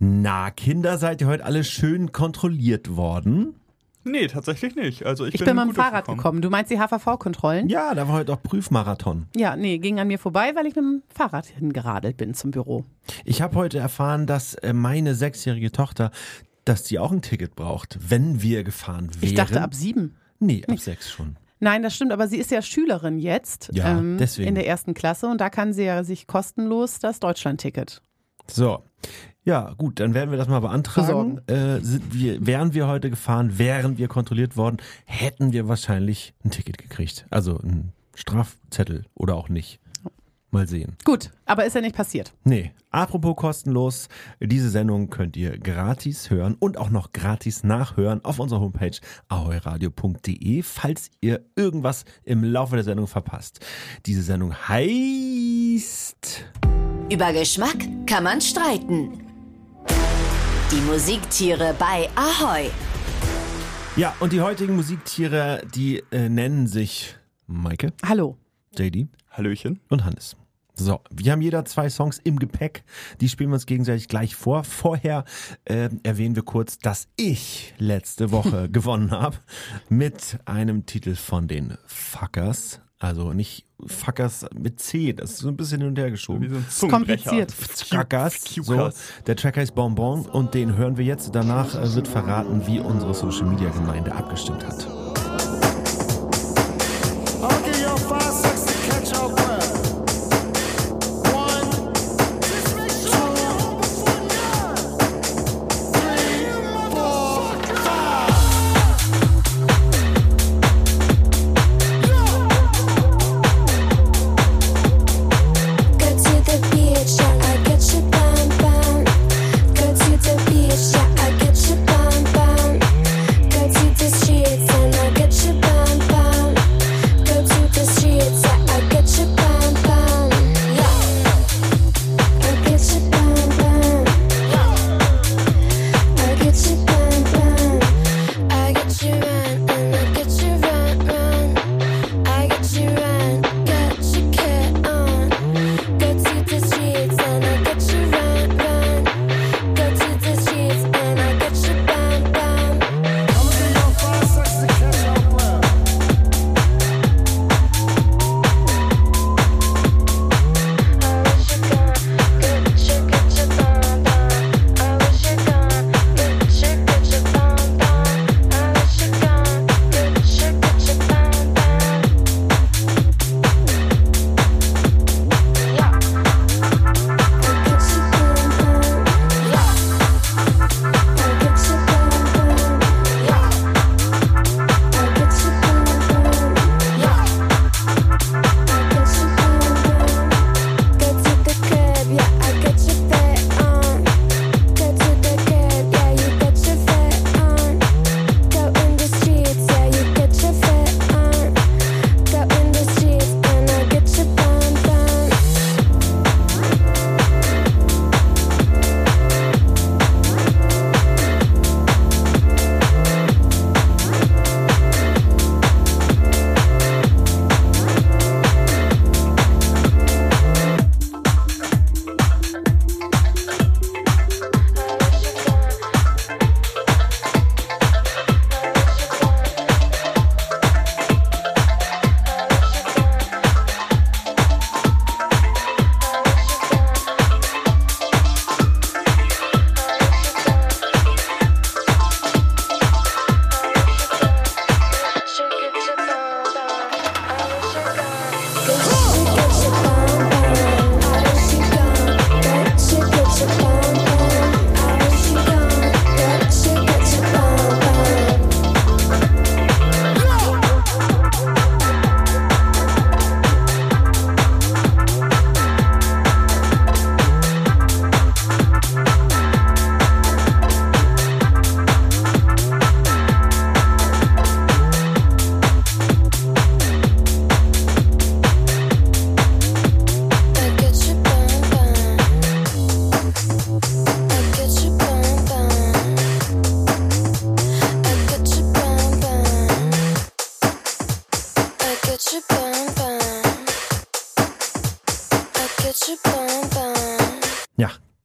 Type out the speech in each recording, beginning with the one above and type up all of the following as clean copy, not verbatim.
Na, Kinder, seid ihr heute alle schön kontrolliert worden? Nee, tatsächlich nicht. Also ich bin mit dem gut Fahrrad gekommen. Du meinst die HVV-Kontrollen? Ja, da war heute auch Prüfmarathon. Ja, nee, ging an mir vorbei, weil ich mit dem Fahrrad hingeradelt bin zum Büro. Ich habe heute erfahren, dass meine 6-jährige Tochter, dass die auch ein Ticket braucht, wenn wir gefahren wären. Ich dachte ab 7. Nee, ab 6 schon. Nein, das stimmt, aber sie ist ja Schülerin jetzt deswegen. in der 1. Klasse und da kann sie ja sich kostenlos das Deutschland-Ticket. So, ja gut, dann werden wir das mal beantragen. Wären wir heute gefahren, wären wir kontrolliert worden, hätten wir wahrscheinlich ein Ticket gekriegt. Also ein Strafzettel oder auch nicht. Mal sehen. Gut, aber ist ja nicht passiert. Nee, apropos kostenlos, diese Sendung könnt ihr gratis hören und auch noch gratis nachhören auf unserer Homepage ahoiradio.de, falls ihr irgendwas im Laufe der Sendung verpasst. Diese Sendung heißt... Über Geschmack kann man streiten. Die Musiktiere bei Ahoi. Ja, und die heutigen Musiktiere, die nennen sich Maike, Hallo. JD Hallöchen. und Hannes. So, wir haben jeder 2 Songs im Gepäck, die spielen wir uns gegenseitig gleich vor. Vorher erwähnen wir kurz, dass ich letzte Woche gewonnen habe mit einem Titel von den Fuckers. Also nicht Fuckers mit C, das ist so ein bisschen hin und her geschoben. Wie so ein Ist Zungenbrecher. kompliziert. Fuckers. So, Fuckers. der Track heißt Bonbon und den hören wir jetzt. Danach wird verraten, wie unsere Social Media Gemeinde abgestimmt hat. Okay, yo, 5, 6 to catch your breath. 1, 2, 3, 4, 5. Go to the beach, yeah, I get you bum bum. Go to the beach, yeah, I get you bum bum. Go to the streets and I get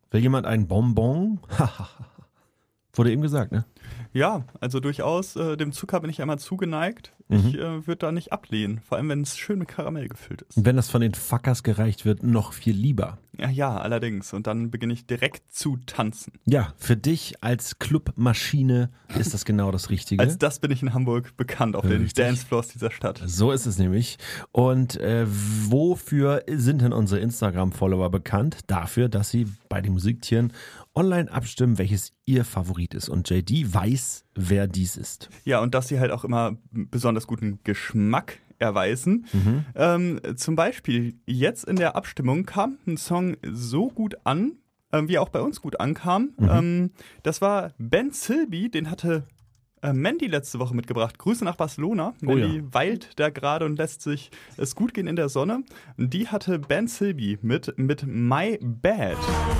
Will jemand ein Bonbon? Wurde eben gesagt, ne? Ja, also durchaus, dem Zucker bin ich einmal zugeneigt. Ich würde da nicht ablehnen, vor allem wenn es schön mit Karamell gefüllt ist. Wenn das von den Fuckers gereicht wird, noch viel lieber. Ja, allerdings. Und dann beginne ich direkt zu tanzen. Ja, für dich als Clubmaschine ist das genau das Richtige. Als das bin ich in Hamburg bekannt, auf den Richtig. Dancefloors dieser Stadt. So ist es nämlich. Und wofür sind denn unsere Instagram-Follower bekannt? Dafür, dass sie bei den Musiktieren online abstimmen, welches ihr Favorit ist. Und JD weiß, wer dies ist. Ja, und dass sie halt auch immer besonders guten Geschmack erweisen. Zum Beispiel jetzt in der Abstimmung kam ein Song so gut an, wie er auch bei uns gut ankam. Das war Ben Silby, den hatte Mandy letzte Woche mitgebracht. Grüße nach Barcelona. Mandy weilt da gerade und lässt sich es gut gehen in der Sonne. Und die hatte Ben Silby mit My Bad.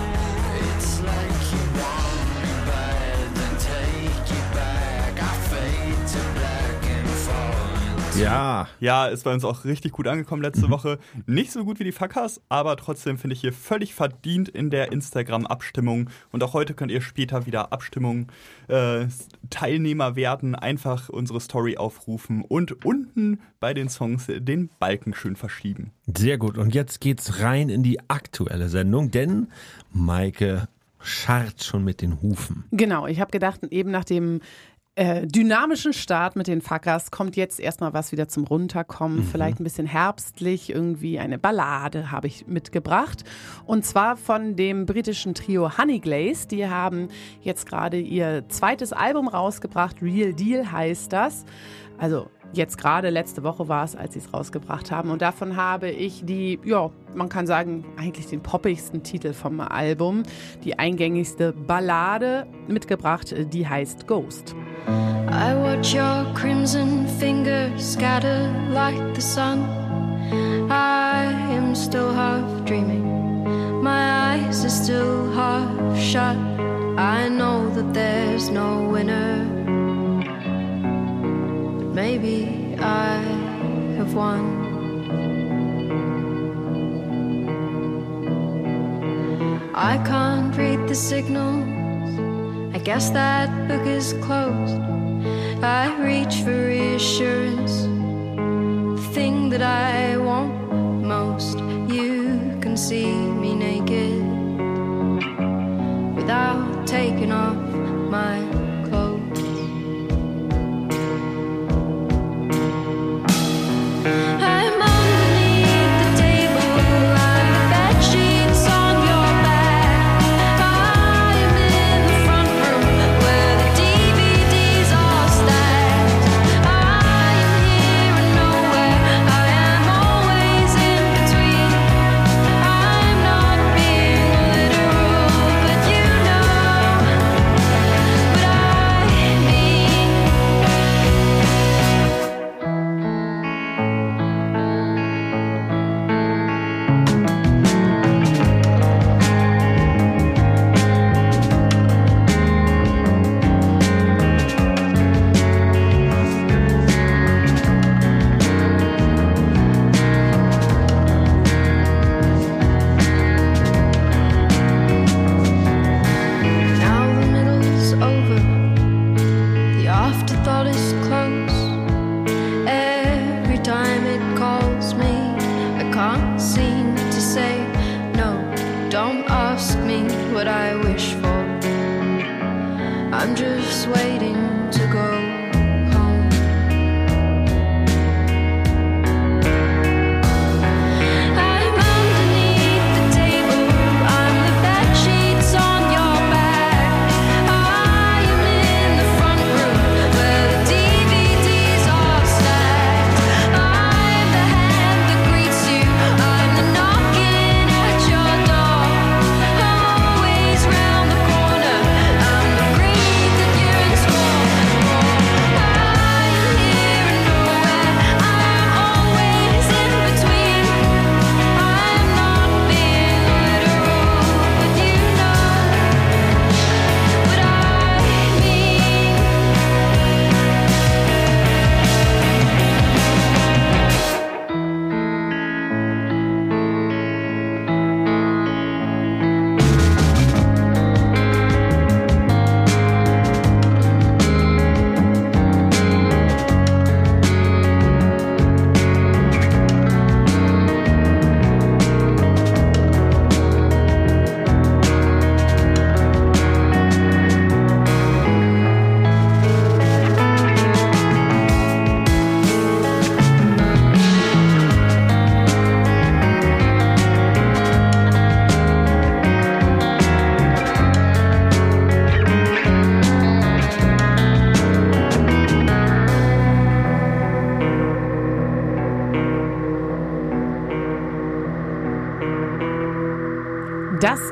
Ja. Ja, ist bei uns auch richtig gut angekommen letzte Woche. Nicht so gut wie die Fuckers, aber trotzdem finde ich hier völlig verdient in der Instagram-Abstimmung. Und auch heute könnt ihr später wieder Teilnehmer werden. Einfach unsere Story aufrufen und unten bei den Songs den Balken schön verschieben. Sehr gut. Und jetzt geht's rein in die aktuelle Sendung, denn Maike scharrt schon mit den Hufen. Genau, ich habe gedacht, eben nach dem dynamischen Start mit den Fuckers kommt jetzt erstmal was wieder zum Runterkommen, vielleicht ein bisschen herbstlich, irgendwie eine Ballade habe ich mitgebracht und zwar von dem britischen Trio Honeyglaze. Die haben jetzt gerade ihr zweites Album rausgebracht, Real Deal heißt das, also jetzt gerade, letzte Woche war es, als sie es rausgebracht haben. Und davon habe ich man kann sagen, eigentlich den poppigsten Titel vom Album, die eingängigste Ballade mitgebracht, die heißt Ghost. I watch your crimson fingers scatter like the sun. I am still half dreaming. My eyes are still half shut. I know that there's no winner. But maybe I have won. I can't read the signals. I guess that book is closed. I reach for reassurance, the thing that I want most. You can see me naked without taking off my clothes. I'm underneath the table, I'm the bed sheets on your back. I'm in the front room where the DVDs are stacked. I am here and nowhere, I am always in between. I'm not being literal, but you know what I mean. Now the middle's over, the afterthought is close. Every time it calls me, I can't seem to say no. Don't ask me what I wish for. I'm just waiting to go home. I'm underneath the table, I'm the bed sheets on your back. I am in the front room where the DVDs are stacked. I'm the hand that greets you, I'm the knocking at your door. Always round the corner, I'm the greed that yearns for.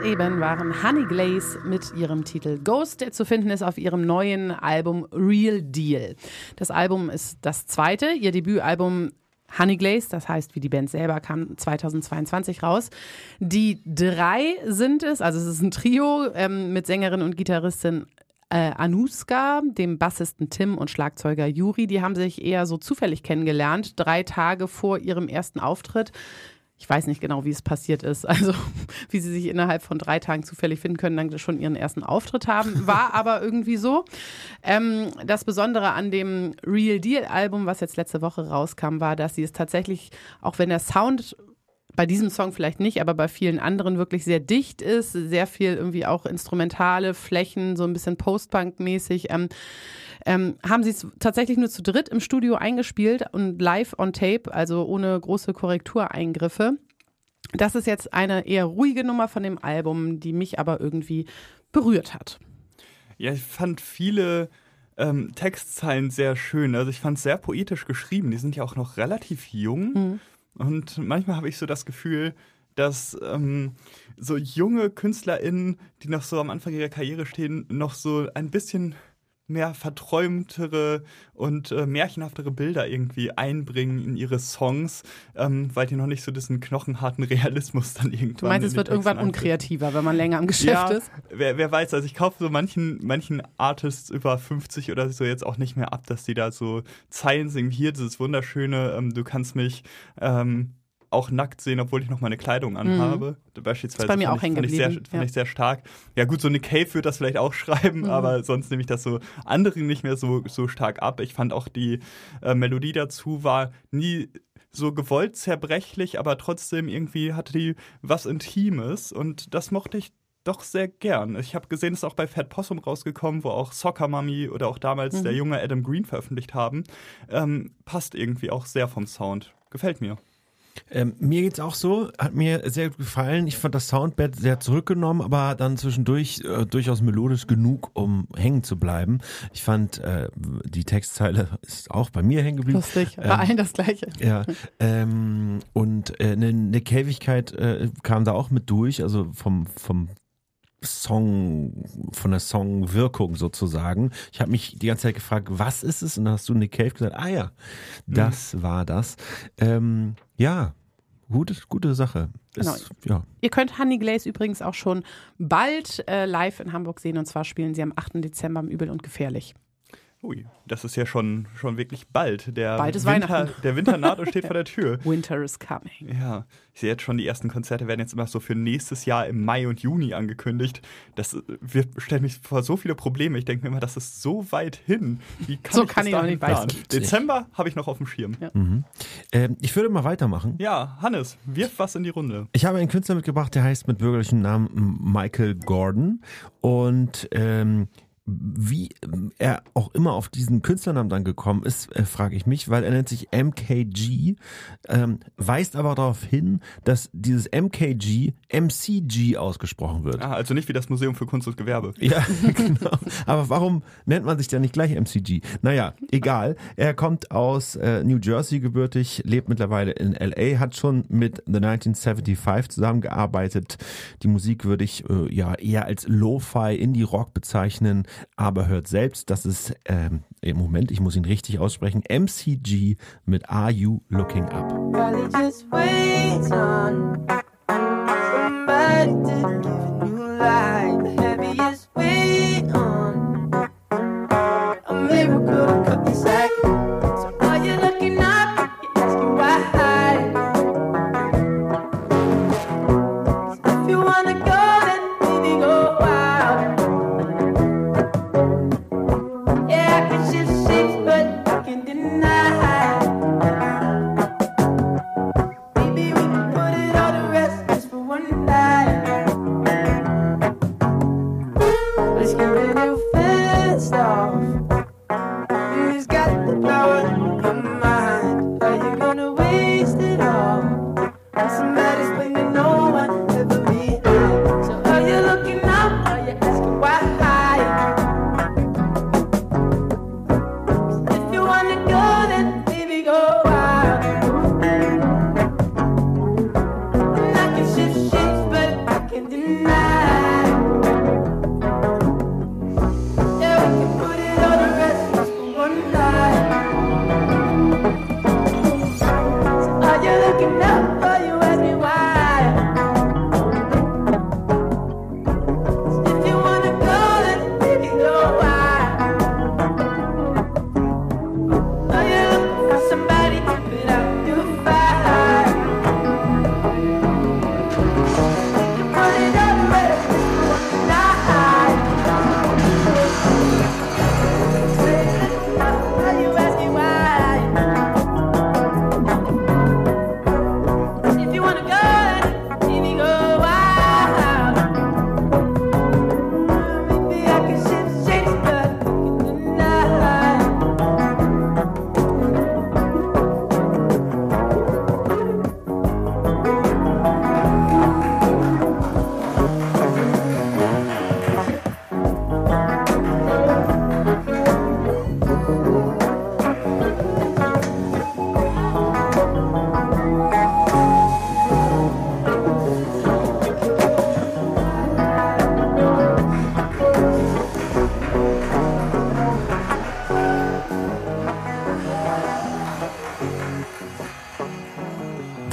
eben waren Honey Glaze mit ihrem Titel Ghost, der zu finden ist auf ihrem neuen Album Real Deal. Das Album ist das zweite, ihr Debütalbum Honey Glaze, das heißt wie die Band selber, kam 2022 raus. Die 3 sind es, also es ist ein Trio mit Sängerin und Gitarristin Anuska, dem Bassisten Tim und Schlagzeuger Juri. Die haben sich eher so zufällig kennengelernt, 3 Tage vor ihrem ersten Auftritt. Ich weiß nicht genau, wie es passiert ist, also wie sie sich innerhalb von 3 Tagen zufällig finden können, dann schon ihren ersten Auftritt haben, war aber irgendwie so. Das Besondere an dem Real Deal Album, was jetzt letzte Woche rauskam, war, dass sie es tatsächlich, auch wenn der Sound bei diesem Song vielleicht nicht, aber bei vielen anderen wirklich sehr dicht ist, sehr viel irgendwie auch instrumentale Flächen, so ein bisschen Post-Punk-mäßig, haben sie es tatsächlich nur zu dritt im Studio eingespielt und live on tape, also ohne große Korrektureingriffe. Das ist jetzt eine eher ruhige Nummer von dem Album, die mich aber irgendwie berührt hat. Ja, ich fand viele Textzeilen sehr schön. Also ich fand es sehr poetisch geschrieben. Die sind ja auch noch relativ jung. Mhm. Und manchmal habe ich so das Gefühl, dass so junge KünstlerInnen, die noch so am Anfang ihrer Karriere stehen, noch so ein bisschen mehr verträumtere und märchenhaftere Bilder irgendwie einbringen in ihre Songs, weil die noch nicht so diesen knochenharten Realismus dann irgendwann. Du meinst, es wird irgendwann unkreativer, wenn man länger am Geschäft ist? Wer weiß, also ich kaufe so manchen Artists über 50 oder so jetzt auch nicht mehr ab, dass die da so Zeilen singen. Hier dieses wunderschöne, du kannst mich auch nackt sehen, obwohl ich noch meine Kleidung anhabe. Beispielsweise ist bei mir auch hängen geblieben. Fand ich sehr stark. Ja gut, so eine Cave wird das vielleicht auch schreiben, aber sonst nehme ich das so anderen nicht mehr so stark ab. Ich fand auch die Melodie dazu war nie so gewollt zerbrechlich, aber trotzdem irgendwie hatte die was Intimes und das mochte ich doch sehr gern. Ich habe gesehen, es ist auch bei Fat Possum rausgekommen, wo auch Soccer Mommy oder auch damals der junge Adam Green veröffentlicht haben. Passt irgendwie auch sehr vom Sound. Gefällt mir. Mir geht's auch so, hat mir sehr gut gefallen. Ich fand das Soundbed sehr zurückgenommen, aber dann zwischendurch durchaus melodisch genug, um hängen zu bleiben. Ich fand, die Textzeile ist auch bei mir hängen geblieben. Lustig, bei allen das Gleiche. Ja, und eine Käfigkeit kam da auch mit durch, also vom Song, von der Songwirkung sozusagen. Ich habe mich die ganze Zeit gefragt, was ist es? Und dann hast du Nick Cave gesagt, ja, das war das. Ja, gute Sache. Genau. Ja. Ihr könnt Honey Glaze übrigens auch schon bald live in Hamburg sehen, und zwar spielen sie am 8. Dezember im Übel und Gefährlich. Ui, das ist ja schon wirklich bald. Bald ist Weihnachten. Der Winter naht und steht vor der Tür. Winter is coming. Ja, ich sehe jetzt schon, die ersten Konzerte werden jetzt immer so für nächstes Jahr im Mai und Juni angekündigt. Das stellt mich vor so viele Probleme. Ich denke mir immer, das ist so weit hin. Wie kann ich noch nicht planen? Dezember habe ich noch auf dem Schirm. Ja. Ich würde mal weitermachen. Ja, Hannes, wirf was in die Runde. Ich habe einen Künstler mitgebracht, der heißt mit bürgerlichem Namen Michael Gordon und wie er auch immer auf diesen Künstlernamen dann gekommen ist, frage ich mich, weil er nennt sich MKG, weist aber darauf hin, dass dieses MKG MCG ausgesprochen wird. Ah, also nicht wie das Museum für Kunst und Gewerbe. Ja, genau. Aber warum nennt man sich dann nicht gleich MCG? Naja, egal. Er kommt aus New Jersey gebürtig, lebt mittlerweile in LA, hat schon mit The 1975 zusammengearbeitet. Die Musik würde ich ja eher als Lo-Fi Indie-Rock bezeichnen, aber hört selbst, das ist im Moment, ich muss ihn richtig aussprechen, MCG mit Are You Looking Up? Probably just wait on somebody to give a new light. The heaviest weight on a miracle to cut the sack. So are you looking up? You ask you why. 'Cause if you wanna go, then baby go wild. Yeah, I can shift shapes, but I can deny. Maybe we can put it all to rest just for one night.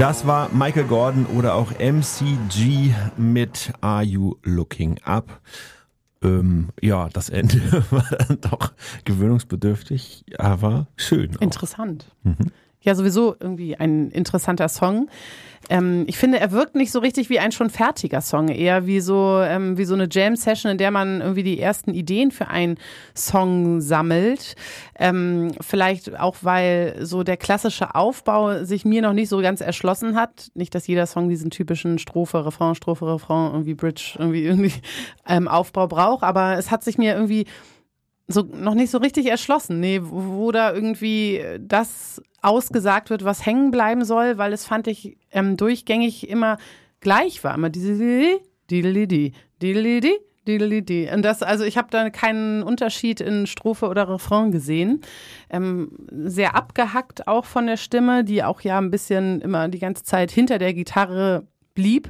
Das war Michael Gordon oder auch MCG mit Are You Looking Up? Ja, das Ende war dann doch gewöhnungsbedürftig, aber schön. Auch. Interessant. Ja, sowieso irgendwie ein interessanter Song. Ich finde, er wirkt nicht so richtig wie ein schon fertiger Song, eher wie so eine Jam-Session, in der man irgendwie die ersten Ideen für einen Song sammelt. Vielleicht auch, weil so der klassische Aufbau sich mir noch nicht so ganz erschlossen hat. Nicht, dass jeder Song diesen typischen Strophe, Refrain, irgendwie Bridge, irgendwie Aufbau braucht, aber es hat sich mir irgendwie so noch nicht so richtig erschlossen, wo da irgendwie das ausgesagt wird, was hängen bleiben soll, weil es fand ich durchgängig immer gleich war, immer diese Diddly-di. Und das, also ich habe da keinen Unterschied in Strophe oder Refrain gesehen. Sehr abgehackt auch von der Stimme, die auch ja ein bisschen immer die ganze Zeit hinter der Gitarre blieb.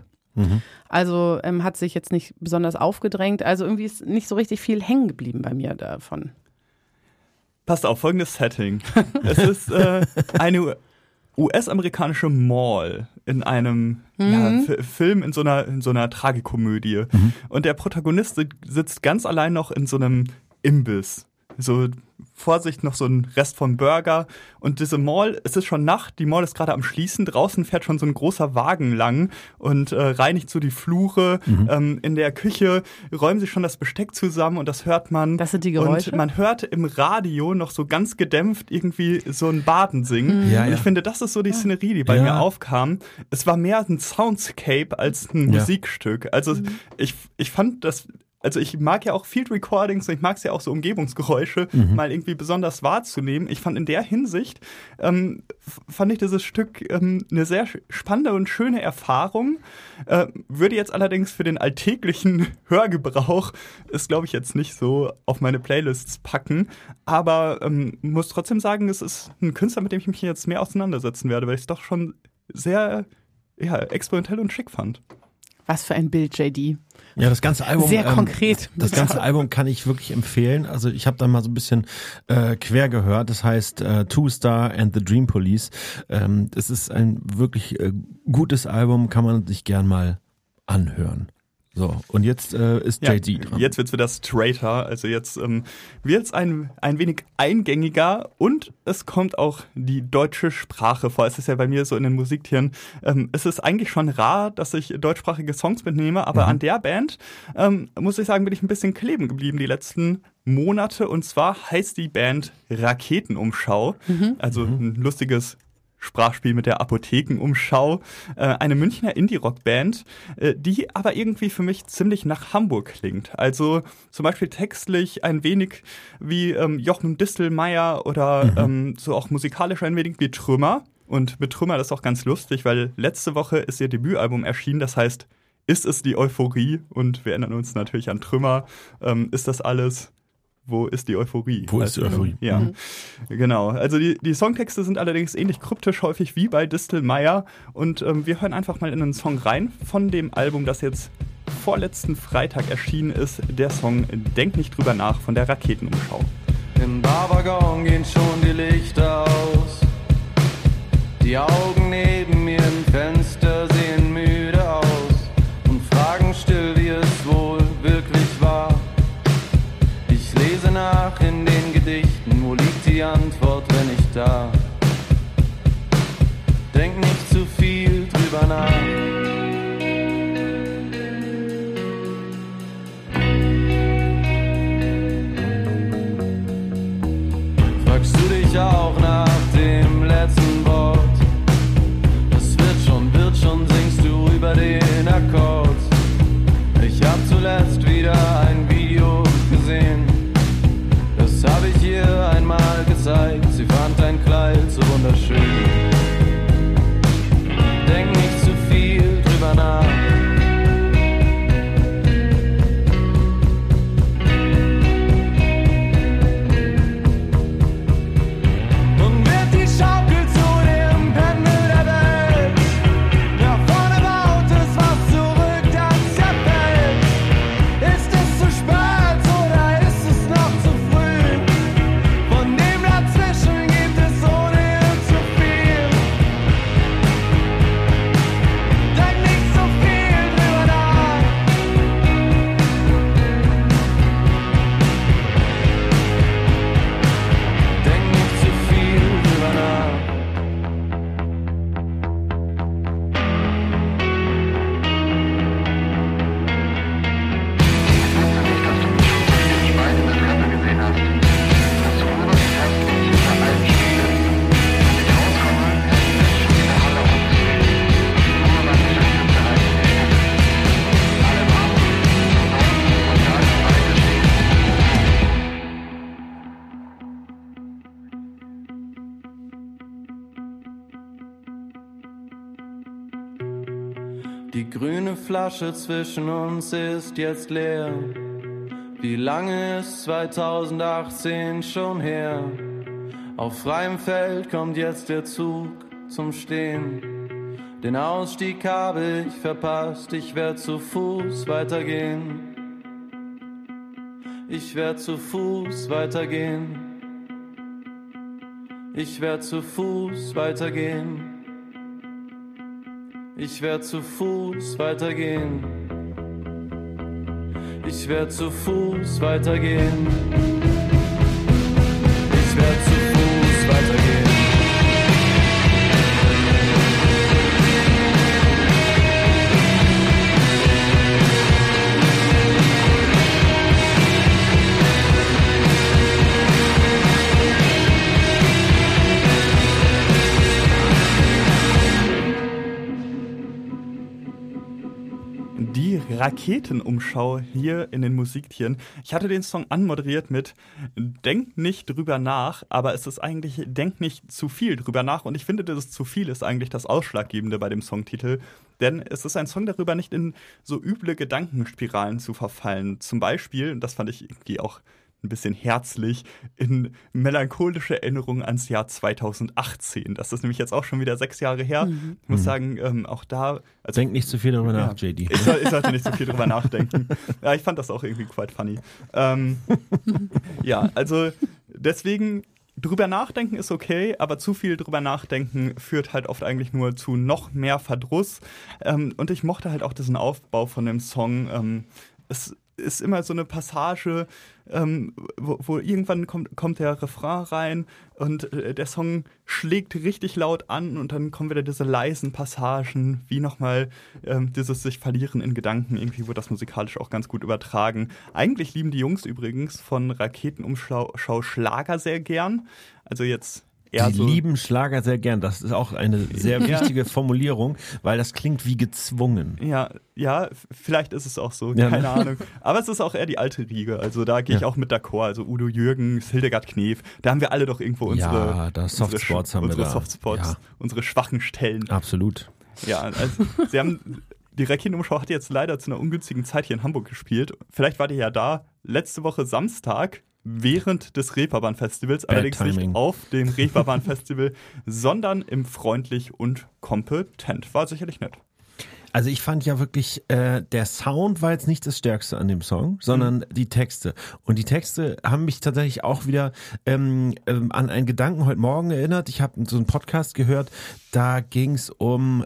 Also hat sich jetzt nicht besonders aufgedrängt. Also irgendwie ist nicht so richtig viel hängen geblieben bei mir davon. Passt auf, folgendes Setting. Es ist eine US-amerikanische Mall in einem Film in so einer Tragikomödie. Und der Protagonist sitzt ganz allein noch in so einem Imbiss. So, Vorsicht, noch so ein Rest vom Burger. Und diese Mall, es ist schon Nacht, die Mall ist gerade am Schließen. Draußen fährt schon so ein großer Wagen lang und reinigt so die Flure. In der Küche räumen sie schon das Besteck zusammen und das hört man. Das sind die Geräusche? Und man hört im Radio noch so ganz gedämpft irgendwie so ein Baden singen. Ja, und ja. ich finde, das ist so die Szenerie, die bei mir aufkam. Es war mehr ein Soundscape als ein Musikstück. Also ich fand das... Also ich mag ja auch Field Recordings und ich mag es ja auch so Umgebungsgeräusche mal irgendwie besonders wahrzunehmen. Ich fand in der Hinsicht, fand ich dieses Stück eine sehr spannende und schöne Erfahrung. Würde jetzt allerdings für den alltäglichen Hörgebrauch es, glaube ich, jetzt nicht so auf meine Playlists packen. Aber muss trotzdem sagen, es ist ein Künstler, mit dem ich mich jetzt mehr auseinandersetzen werde, weil ich es doch schon sehr experimentell und schick fand. Was für ein Bild, JD. Ja, das ganze Album. Sehr konkret. Das ganze Album kann ich wirklich empfehlen. Also ich habe da mal so ein bisschen quer gehört. Das heißt Two Star and the Dream Police. Es ist ein wirklich gutes Album, kann man sich gern mal anhören. So, und jetzt ist JD dran. Jetzt wird's wieder straighter, also jetzt wird's ein wenig eingängiger und es kommt auch die deutsche Sprache vor. Es ist ja bei mir so in den Musiktieren, es ist eigentlich schon rar, dass ich deutschsprachige Songs mitnehme, aber an der Band, muss ich sagen, bin ich ein bisschen kleben geblieben die letzten Monate, und zwar heißt die Band Raketenumschau, also ein lustiges Sprachspiel mit der Apothekenumschau, eine Münchner Indie-Rock-Band, die aber irgendwie für mich ziemlich nach Hamburg klingt. Also zum Beispiel textlich ein wenig wie Jochen Distelmeier oder so auch musikalisch ein wenig wie Trümmer. Und mit Trümmer, das ist auch ganz lustig, weil letzte Woche ist ihr Debütalbum erschienen, das heißt, ist es die Euphorie? Und wir erinnern uns natürlich an Trümmer. Ist das alles? Wo ist die Euphorie? Wo ist die Euphorie? Ja, genau. Also die Songtexte sind allerdings ähnlich kryptisch häufig wie bei Distelmeier. Und wir hören einfach mal in einen Song rein von dem Album, das jetzt vorletzten Freitag erschienen ist. Der Song Denk nicht drüber nach von der Raketenumschau. Im Barwaggon gehen schon die Lichter aus. Die Augen neben mir im Fenster sehen müde aus und fragen still, wie es wohl wirklich war. Ich lese nach in den Gedichten, wo liegt die Antwort, wenn ich da? Denk nicht zu viel drüber nach. Fragst du dich auch nach dem letzten Wort? Es wird schon, singst du über den Akkord. Ich hab zuletzt wieder ein Video gesehen. Das habe ich ihr einmal gezeigt. Sie fand dein Kleid so wunderschön. Denk nicht zu viel Die grüne Flasche zwischen uns ist jetzt leer. Wie lange ist 2018 schon her? Auf freiem Feld kommt jetzt der Zug zum Stehen. Den Ausstieg habe ich verpasst, ich werd zu Fuß weitergehen. Ich werd zu Fuß weitergehen. Ich werd zu Fuß weitergehen. Ich werd zu Fuß weitergehen. Ich werd zu Fuß weitergehen. Ich werd zu Fuß weitergehen. Die Raketenumschau hier in den Musiktieren. Ich hatte den Song anmoderiert mit Denk nicht drüber nach, aber es ist eigentlich Denk nicht zu viel drüber nach. Und ich finde, dass es zu viel ist eigentlich das Ausschlaggebende bei dem Songtitel. Denn es ist ein Song darüber, nicht in so üble Gedankenspiralen zu verfallen. Zum Beispiel, und das fand ich irgendwie auch ein bisschen herzlich, in melancholische Erinnerungen ans Jahr 2018. Das ist nämlich jetzt auch schon wieder 6 Jahre her. Ich muss sagen, auch da... Also, Denk nicht zu viel darüber nach, JD. Ich sollte nicht zu viel drüber nachdenken. Ja, ich fand das auch irgendwie quite funny. Ja, also deswegen... Drüber nachdenken ist okay, aber zu viel drüber nachdenken führt halt oft eigentlich nur zu noch mehr Verdruss. Und ich mochte halt auch diesen Aufbau von dem Song. Es ist immer so eine Passage, wo irgendwann kommt der Refrain rein und der Song schlägt richtig laut an und dann kommen wieder diese leisen Passagen, wie nochmal dieses sich verlieren in Gedanken. Irgendwie wird das musikalisch auch ganz gut übertragen. Eigentlich lieben die Jungs übrigens von Raketenumschau Schlager sehr gern. Also jetzt eher Die so lieben Schlager sehr gern. Das ist auch eine sehr wichtige Formulierung, weil das klingt wie gezwungen. Ja, vielleicht ist es auch so, Ja, keine ne? Ahnung. Aber es ist auch eher die alte Riege, also da gehe ich auch mit d'accord. Also Udo Jürgens, Hildegard Knef, da haben wir alle doch irgendwo unsere Softspots haben wir unsere da. Softspots, Ja. unsere schwachen Stellen. Absolut. Ja, also die Raketenumschau hat jetzt leider zu einer ungünstigen Zeit hier in Hamburg gespielt. Vielleicht war die ja da letzte Woche Samstag während des Reeperbahn-Festivals, allerdings Timing. nicht auf dem Reeperbahn-Festival, sondern im Freundlich und Kompetent. War sicherlich nett. Also ich fand ja wirklich, der Sound war jetzt nicht das Stärkste an dem Song, sondern die Texte. Und die Texte haben mich tatsächlich auch wieder an einen Gedanken heute Morgen erinnert. Ich habe so einen Podcast gehört, da ging es auch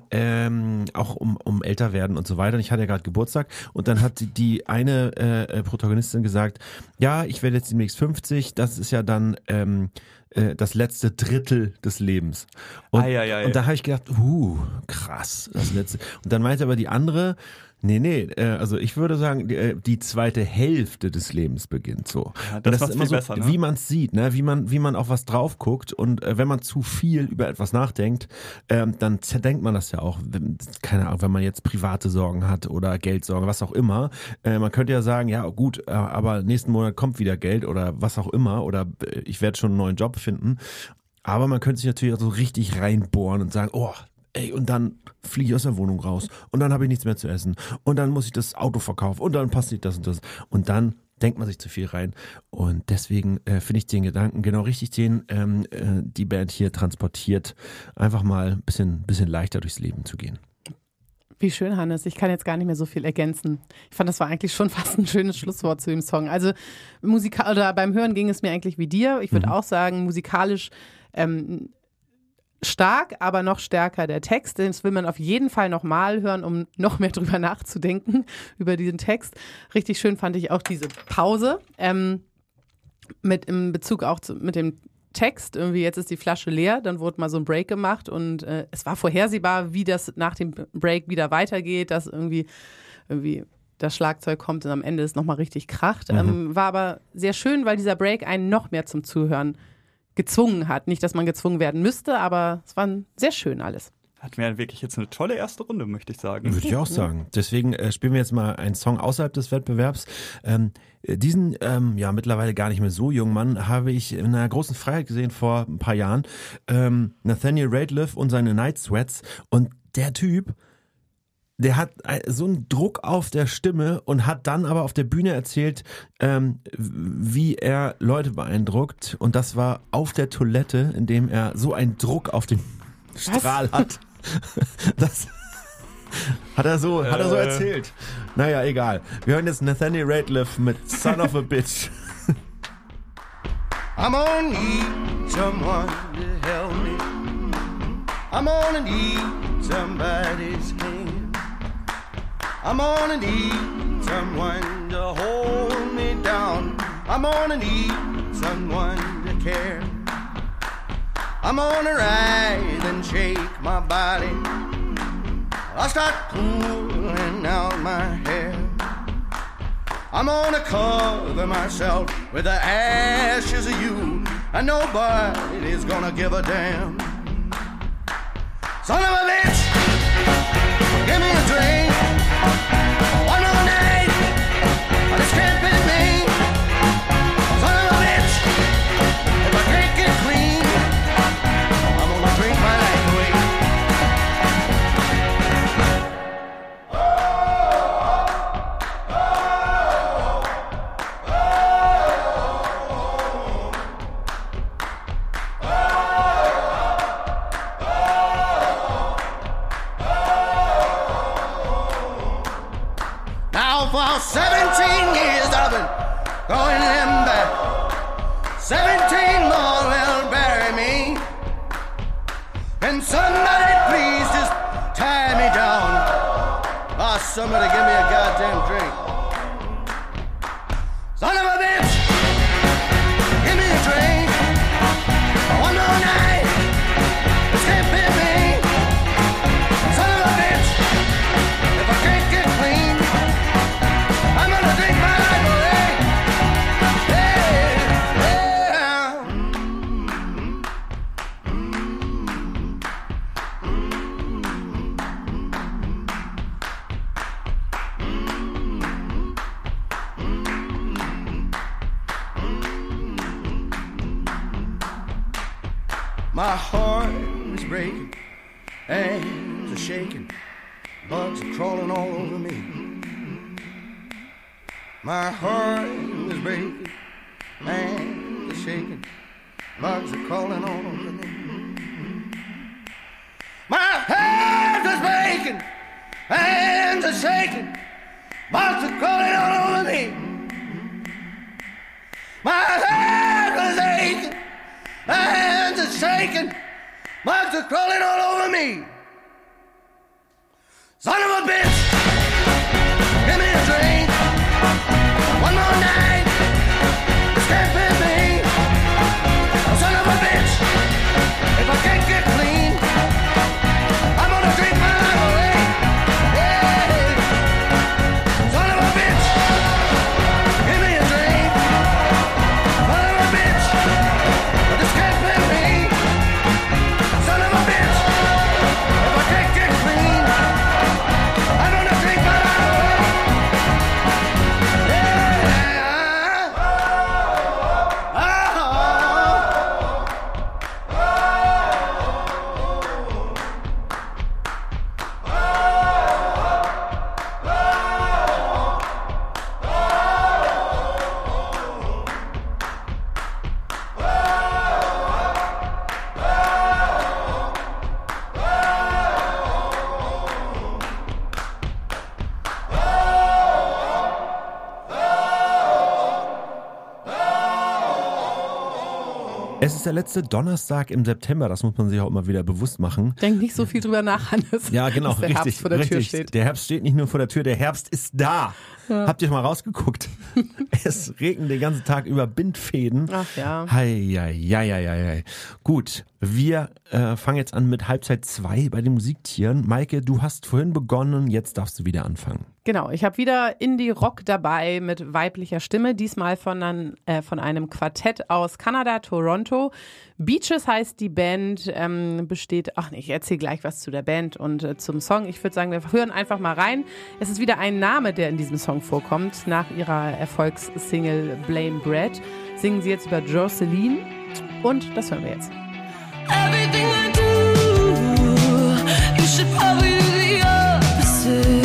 um Älterwerden und so weiter. Und ich hatte ja gerade Geburtstag und dann hat die eine Protagonistin gesagt, ja, ich werde jetzt demnächst 50, das ist ja dann das letzte Drittel des Lebens. Und, und da habe ich gedacht, krass, das letzte. Und dann meinte aber die andere, also ich würde sagen, die zweite Hälfte des Lebens beginnt so. Ja, das ist immer so, besser, ne? wie man es sieht, ne? wie man auf was drauf guckt und wenn man zu viel über etwas nachdenkt, dann zerdenkt man das ja auch. Keine Ahnung, wenn man jetzt private Sorgen hat oder Geldsorgen, was auch immer. Man könnte ja sagen, ja gut, aber nächsten Monat kommt wieder Geld oder was auch immer oder ich werde schon einen neuen Job finden. Aber man könnte sich natürlich auch so richtig reinbohren und sagen, und dann fliege ich aus der Wohnung raus und dann habe ich nichts mehr zu essen und dann muss ich das Auto verkaufen und dann passt nicht das und das und dann denkt man sich zu viel rein und deswegen finde ich den Gedanken genau richtig, den die Band hier transportiert, einfach mal ein bisschen leichter durchs Leben zu gehen. Wie schön, Hannes. Ich kann jetzt gar nicht mehr so viel ergänzen. Ich fand, das war eigentlich schon fast ein schönes Schlusswort zu dem Song. Also beim Hören ging es mir eigentlich wie dir. Ich würde auch sagen, musikalisch stark, aber noch stärker der Text. Das will man auf jeden Fall nochmal hören, um noch mehr drüber nachzudenken, über diesen Text. Richtig schön fand ich auch diese Pause in Bezug auch mit dem Text. Irgendwie, jetzt ist die Flasche leer, dann wurde mal so ein Break gemacht und es war vorhersehbar, wie das nach dem Break wieder weitergeht, dass irgendwie das Schlagzeug kommt und am Ende es nochmal richtig kracht. War aber sehr schön, weil dieser Break einen noch mehr zum Zuhören gezwungen hat. Nicht, dass man gezwungen werden müsste, aber es war sehr schön alles. Hatten wir wirklich jetzt eine tolle erste Runde, möchte ich sagen. Würde ich auch sagen. Deswegen spielen wir jetzt mal einen Song außerhalb des Wettbewerbs. Diesen, mittlerweile gar nicht mehr so jungen Mann habe ich in einer großen Freiheit gesehen vor ein paar Jahren. Nathaniel Rateliff und seine Night Sweats. Und der Typ, der hat so einen Druck auf der Stimme und hat dann aber auf der Bühne erzählt, wie er Leute beeindruckt. Und das war auf der Toilette, indem er so einen Druck auf den Strahl hat. Das hat er so erzählt. Naja, egal. Wir hören jetzt Nathaniel Rateliff mit Son of a Bitch. I'm gonna need someone to help me. I'm gonna need somebody's hand. I'm gonna need someone to hold me down. I'm gonna need someone to care. I'm gonna rise and shake my body. I'll start pulling out my hair. I'm gonna cover myself with the ashes of you, and nobody's gonna give a damn. Son of a bitch, give me a drink. One more night, I just can't fit me. Son of a bitch, if I can't get clean, I'm gonna drink my life away. For 17 years I've been going them back. 17 more will bury me. Can somebody please just tie me down? Oh, somebody give me a goddamn drink. Son of a bitch, give me a drink. One more night, this can't fit me. Son of a bitch, if I can't get clean, I'm gonna drink my life away. Yeah, yeah. My heart is breaking, hands are shaking, bugs are crawling all over me. My heart is breaking, hands are shaking, bugs are crawling all over me. My heart is breaking, hands are shaking, bugs are crawling all over me. My heart is aching, hands are shaking, bugs are crawling all over me. Son of a bitch, give me a drink. One more night, this can't fit me. Son of a bitch, if I can't get clean, I'm gonna drink my life away. Yeah. Son of a bitch, give me a drink. Son of a bitch, this can't fit me. Son of a bitch, if I can't get clean, I'm gonna drink my life away. Es ist der letzte Donnerstag im September, das muss man sich auch immer wieder bewusst machen. Denk nicht so viel drüber nach, Hannes. Ja, genau, dass der richtig. Herbst vor der Tür steht. Der Herbst steht nicht nur vor der Tür, der Herbst ist da. Ja. Habt ihr mal rausgeguckt? Es regnet den ganzen Tag über Bindfäden. Ach ja. Hei. Gut, wir fangen jetzt an mit Halbzeit 2 bei den Musiktieren. Maike, du hast vorhin begonnen, jetzt darfst du wieder anfangen. Genau, ich habe wieder Indie-Rock dabei mit weiblicher Stimme, diesmal von einem Quartett aus Kanada, Toronto. Beaches heißt die Band, besteht, ich erzähle gleich was zu der Band und zum Song. Ich würde sagen, wir hören einfach mal rein. Es ist wieder ein Name, der in diesem Song vorkommt. Nach ihrer Erfolgssingle Blame Brad singen sie jetzt über Jocelyn und das hören wir jetzt. Everything I do, you should probably do the opposite.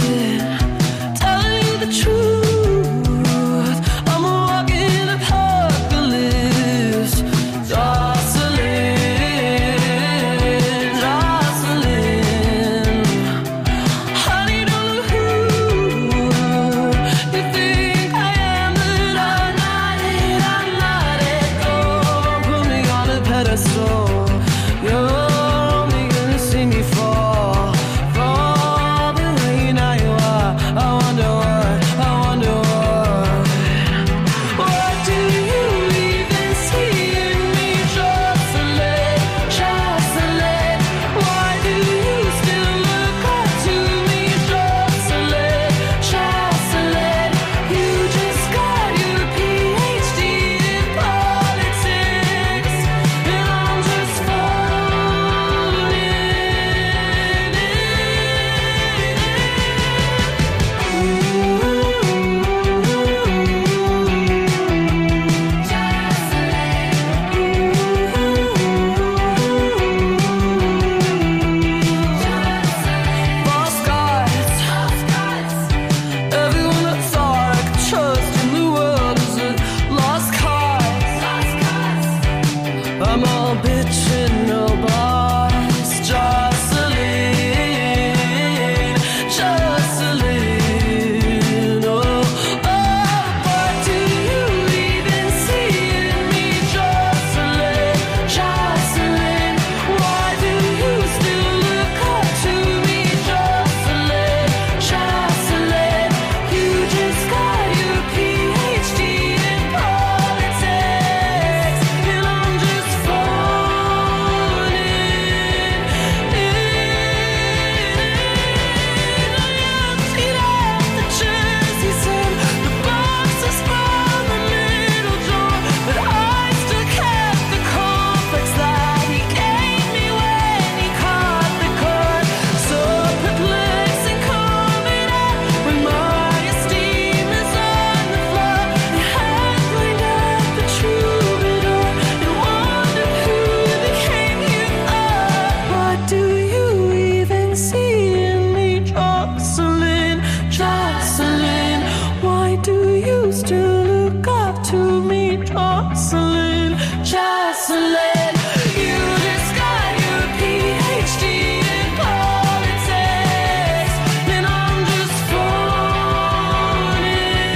Jocelyn, Jocelyn. You just got your PhD in politics, and I'm just falling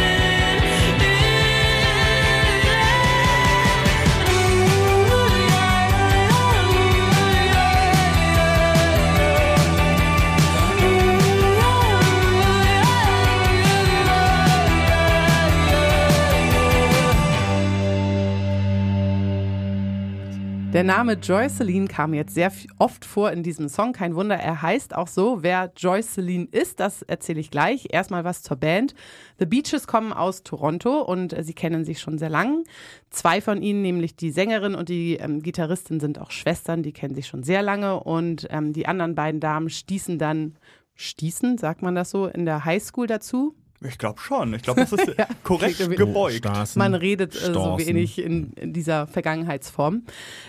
Der Name Jocelyn kam jetzt sehr oft vor in diesem Song. Kein Wunder, er heißt auch so. Wer Jocelyn ist, das erzähle ich gleich. Erstmal was zur Band. The Beaches kommen aus Toronto und sie kennen sich schon sehr lang. 2 von ihnen, nämlich die Sängerin und die Gitarristin, sind auch Schwestern. Die kennen sich schon sehr lange und die anderen beiden Damen stießen, sagt man das so, in der Highschool dazu. Ich glaube schon. Ich glaube, das ist Ja, korrekt klingt gebeugt. Straßen, Man redet so Storsen. wenig in dieser Vergangenheitsform.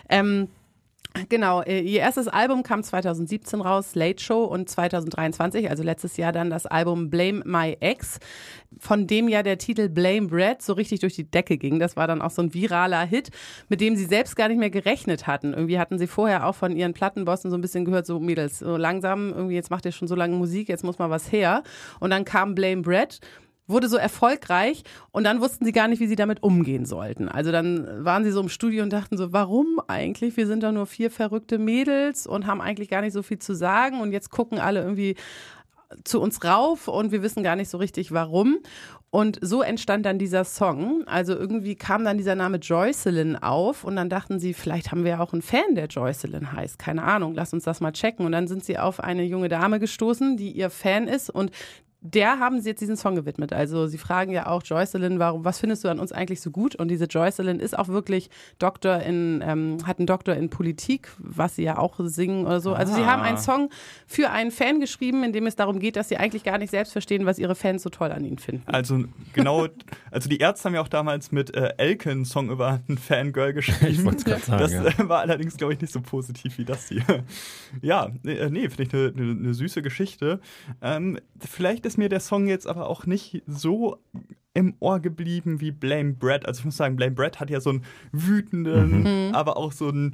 Genau, ihr erstes Album kam 2017 raus, Late Show, und 2023, also letztes Jahr, dann das Album Blame My Ex, von dem ja der Titel Blame Brad so richtig durch die Decke ging. Das war dann auch so ein viraler Hit, mit dem sie selbst gar nicht mehr gerechnet hatten. Irgendwie hatten sie vorher auch von ihren Plattenbossen so ein bisschen gehört, so Mädels, so langsam, irgendwie jetzt macht ihr schon so lange Musik, jetzt muss mal was her. Und dann kam Blame Brad, wurde so erfolgreich und dann wussten sie gar nicht, wie sie damit umgehen sollten. Also dann waren sie so im Studio und dachten so, warum eigentlich? Wir sind doch nur 4 verrückte Mädels und haben eigentlich gar nicht so viel zu sagen und jetzt gucken alle irgendwie zu uns rauf und wir wissen gar nicht so richtig, warum. Und so entstand dann dieser Song. Also irgendwie kam dann dieser Name Jocelyn auf und dann dachten sie, vielleicht haben wir ja auch einen Fan, der Jocelyn heißt. Keine Ahnung, lass uns das mal checken. Und dann sind sie auf eine junge Dame gestoßen, die ihr Fan ist, und der haben sie jetzt diesen Song gewidmet. Also sie fragen ja auch Jocelyn, was findest du an uns eigentlich so gut? Und diese Jocelyn ist auch wirklich hat einen Doktor in Politik, was sie ja auch singen oder so. Also sie haben einen Song für einen Fan geschrieben, in dem es darum geht, dass sie eigentlich gar nicht selbst verstehen, was ihre Fans so toll an ihnen finden. Also genau, also die Ärzte haben ja auch damals mit Elke einen Song über einen Fangirl geschrieben. Ich wollte es gerade sagen. Das war allerdings, glaube ich, nicht so positiv wie das hier. Ja, finde ich eine süße Geschichte. Vielleicht ist mir der Song jetzt aber auch nicht so im Ohr geblieben wie Blame Brad. Also ich muss sagen, Blame Brad hat ja so einen wütenden, aber auch so einen,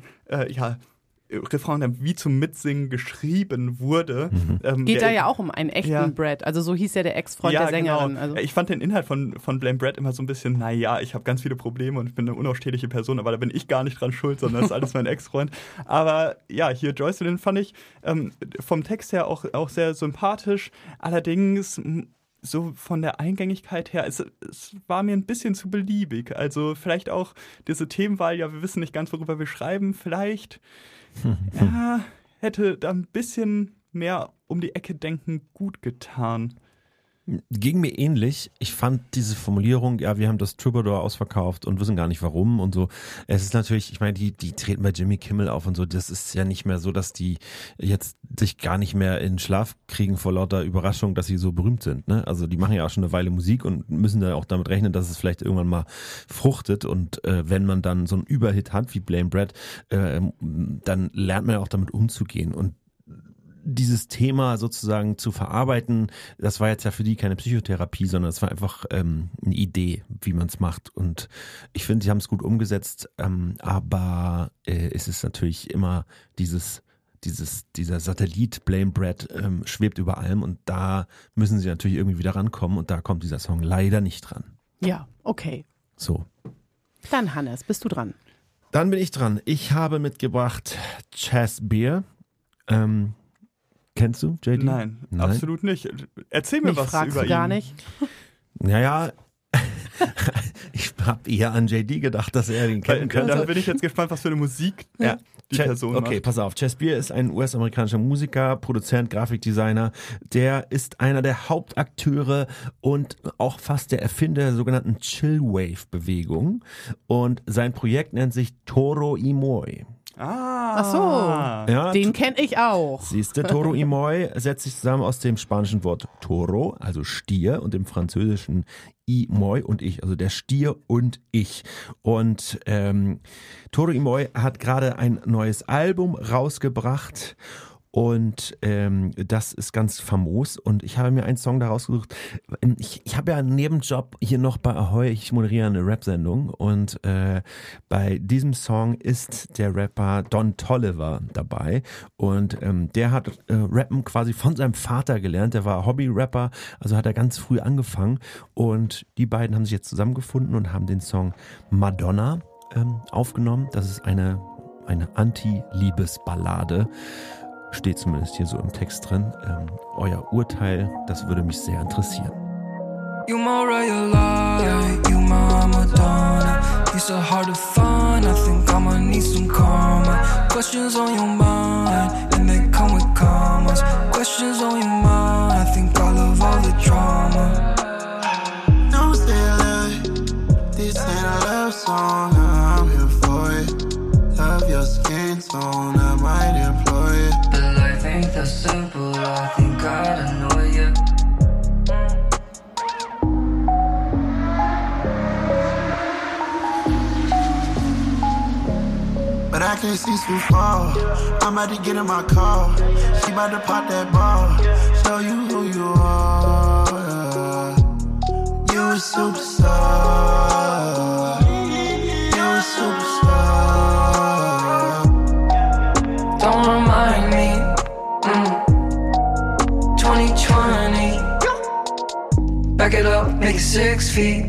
Refrain, der wie zum Mitsingen geschrieben wurde. Geht da ja auch um einen echten Brad. Also so hieß ja der Ex-Freund der Sängerin. Genau. Also. Ich fand den Inhalt von Blame Brad immer so ein bisschen, naja, ich habe ganz viele Probleme und ich bin eine unausstehliche Person, aber da bin ich gar nicht dran schuld, sondern das ist alles mein Ex-Freund. Aber ja, hier Jocelyn fand ich vom Text her auch sehr sympathisch. Allerdings so von der Eingängigkeit her, es war mir ein bisschen zu beliebig. Also vielleicht auch diese Themenwahl, ja, wir wissen nicht ganz, worüber wir schreiben, vielleicht hätte da ein bisschen mehr um die Ecke denken gut getan. Ging mir ähnlich. Ich fand diese Formulierung, ja, wir haben das Troubadour ausverkauft und wissen gar nicht warum und so. Es ist natürlich, ich meine, die treten bei Jimmy Kimmel auf und so. Das ist ja nicht mehr so, dass die jetzt sich gar nicht mehr in Schlaf kriegen vor lauter Überraschung, dass sie so berühmt sind. Ne? Also die machen ja auch schon eine Weile Musik und müssen da auch damit rechnen, dass es vielleicht irgendwann mal fruchtet. Und wenn man dann so einen Überhit hat wie Blame Brad, dann lernt man ja auch damit umzugehen. Und dieses Thema sozusagen zu verarbeiten, das war jetzt ja für die keine Psychotherapie, sondern es war einfach eine Idee, wie man es macht. Und ich finde, sie haben es gut umgesetzt, aber es ist natürlich immer dieser Satellit Blame Brad schwebt über allem und da müssen sie natürlich irgendwie wieder rankommen und da kommt dieser Song leider nicht dran. Ja, okay. So. Dann Hannes, bist du dran? Dann bin ich dran. Ich habe mitgebracht Chas Beer. Kennst du JD? Nein, absolut nicht. Erzähl mir was fragst über du gar ihn. nicht. Naja, ich habe eher an JD gedacht, dass er den kennen könnte. Dann bin ich jetzt gespannt, was für eine Musik die Person Okay, macht. pass auf. Chas Beer ist ein US-amerikanischer Musiker, Produzent, Grafikdesigner. Der ist einer der Hauptakteure und auch fast der Erfinder der sogenannten Chillwave-Bewegung. Und sein Projekt nennt sich Toro y Moi. Ach so, Ja, den kenne ich auch. Siehste, Toro y Moi setzt sich zusammen aus dem spanischen Wort Toro, also Stier, und dem französischen y Moi und ich, also der Stier und ich. Und Toro y Moi hat gerade ein neues Album rausgebracht und das ist ganz famos und ich habe mir einen Song daraus gesucht. Ich habe ja einen Nebenjob hier noch bei Ahoi, ich moderiere eine Rap-Sendung und bei diesem Song ist der Rapper Don Toliver dabei und der hat Rappen quasi von seinem Vater gelernt, der war Hobby-Rapper, also hat er ganz früh angefangen und die beiden haben sich jetzt zusammengefunden und haben den Song Madonna aufgenommen. Das ist eine Anti-Liebesballade. Steht zumindest hier so im Text drin. Euer Urteil, das würde mich sehr interessieren. You my real light, you my Madonna. You so hard to find, I think I'ma need some karma. Questions on your mind, and they come with commas. Questions on your mind, I think I love all the drama. Don't say I love it. This ain't a love song, I'm here for it. Love your skin tone, I might employ it. But I think that's simple, I think I'd annoy you. But I can't see too far. I'm about to get in my car. She about to pop that ball. Show you who you are. Yeah. You a superstar. You a superstar. Don't remind me. 2020. Back it up, make it 6 feet.